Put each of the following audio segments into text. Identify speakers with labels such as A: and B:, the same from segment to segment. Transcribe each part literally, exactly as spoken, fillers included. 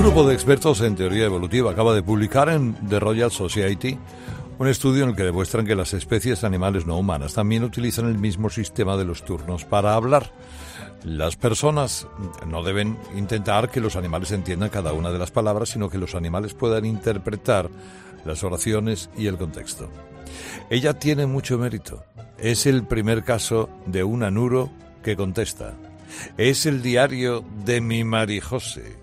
A: grupo de expertos en teoría evolutiva acaba de publicar en The Royal Society un estudio en el que demuestran que las especies animales no humanas también utilizan el mismo sistema de los turnos para hablar. Las personas no deben intentar que los animales entiendan cada una de las palabras, sino que los animales puedan interpretar las oraciones y el contexto. Ella tiene mucho mérito. Es el primer caso de un anuro que contesta. Es el diario de mi Marijose.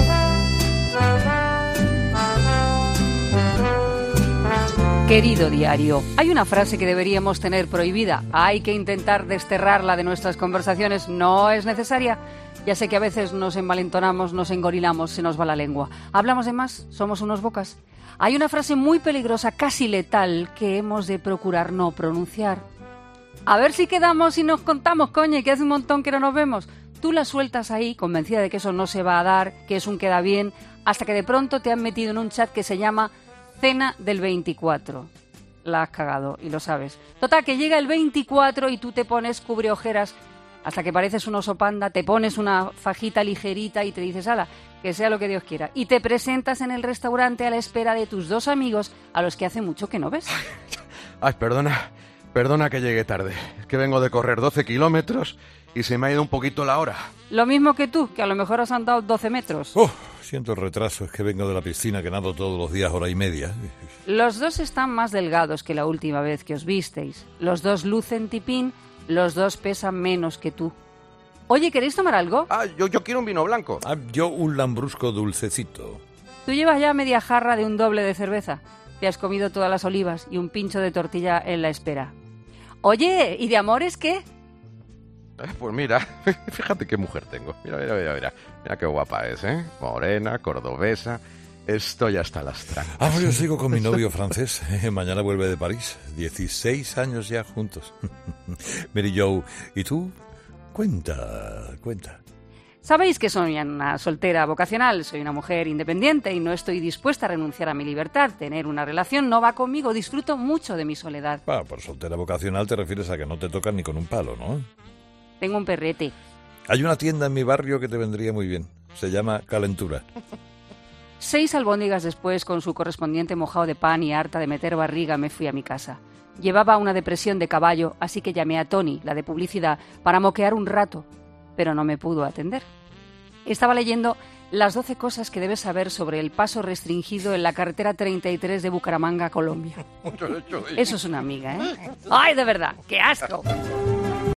B: Querido diario, hay una frase que deberíamos tener prohibida. Hay que intentar desterrarla de nuestras conversaciones. No es necesaria. Ya sé que a veces nos envalentonamos, nos engorilamos, se nos va la lengua. Hablamos de más, somos unos bocas. Hay una frase muy peligrosa, casi letal, que hemos de procurar no pronunciar. A ver si quedamos y nos contamos, coño, que hace un montón que no nos vemos. Tú la sueltas ahí, convencida de que eso no se va a dar, que es un queda bien, hasta que de pronto te han metido en un chat que se llama Cena del veinticuatro. La has cagado y lo sabes. Total, que llega el veinticuatro y tú te pones cubre ojeras hasta que pareces un oso panda, te pones una fajita ligerita y te dices, ala, que sea lo que Dios quiera. Y te presentas en el restaurante a la espera de tus dos amigos a los que hace mucho que no ves.
C: Ay, perdona, perdona que llegue tarde. Es que vengo de correr doce kilómetros y se me ha ido un poquito la hora.
B: Lo mismo que tú, que a lo mejor has andado doce metros.
A: Oh, siento el retraso, es que vengo de la piscina que nado todos los días hora y media.
B: Los dos están más delgados que la última vez que os visteis. Los dos lucen tipín, los dos pesan menos que tú. Oye, ¿queréis tomar algo?
C: Ah, yo, yo quiero un vino blanco.
A: Ah, yo un lambrusco dulcecito.
B: Tú llevas ya media jarra de un doble de cerveza. Te has comido todas las olivas y un pincho de tortilla en la espera. Oye, ¿y de amores qué?
C: Eh, pues mira, fíjate qué mujer tengo. Mira, mira, mira, mira. Mira qué guapa es, ¿eh? Morena, cordobesa. Estoy hasta las trancas.
A: Ah, yo sigo con mi novio francés. Mañana vuelve de París. dieciséis años ya juntos. Mary Jo, ¿y tú? Cuenta, cuenta.
B: Sabéis que soy una soltera vocacional, soy una mujer independiente y no estoy dispuesta a renunciar a mi libertad. Tener una relación no va conmigo, disfruto mucho de mi soledad.
A: Ah, por soltera vocacional te refieres a que no te tocan ni con un palo, ¿no?
B: Tengo un perrete.
A: Hay una tienda en mi barrio que te vendría muy bien. Se llama Calentura.
B: Seis albóndigas después, con su correspondiente mojado de pan y harta de meter barriga, me fui a mi casa. Llevaba una depresión de caballo, así que llamé a Tony, la de publicidad, para moquear un rato, pero no me pudo atender. Estaba leyendo las doce cosas que debes saber sobre el paso restringido en la carretera treinta y tres de Bucaramanga, Colombia. Eso es una amiga, ¿eh? ¡Ay, de verdad! ¡Qué asco!